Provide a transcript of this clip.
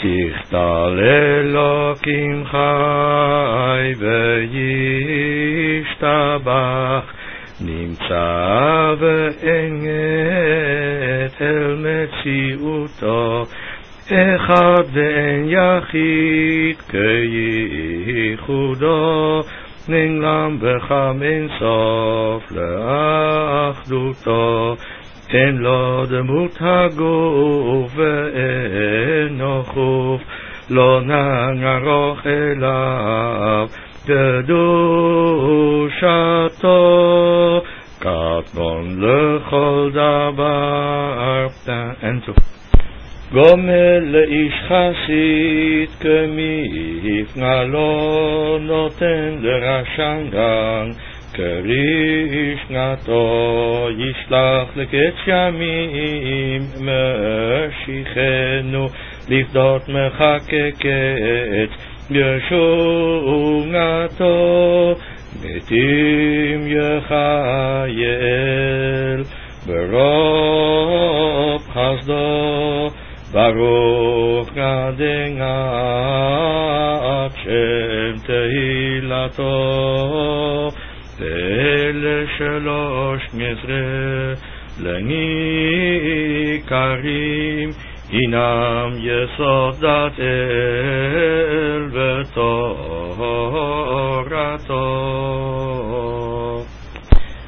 תחדל אלוקים חי וישתבח, נמצא ואין עת אל מציאותו, אחד ואין יחיד כייחודו, נעלם בחם אין סוף לאחדותו, אין לו דמות הגוף ואינו חוף, לא נערוך אליו קדושתו, קטון לכל דבר. גומל לאיש חסיד כמפנה לא נותן לרשע גן, כרשנתו ישלח לקץ ימים, משיחנו לפדות מחקקת ישועתו, מתים יחייל ברוב חסדו, ברוך גדן עד שם תהילתו, ול13 לניקרים, הינם יסוד דת אל ותורתו.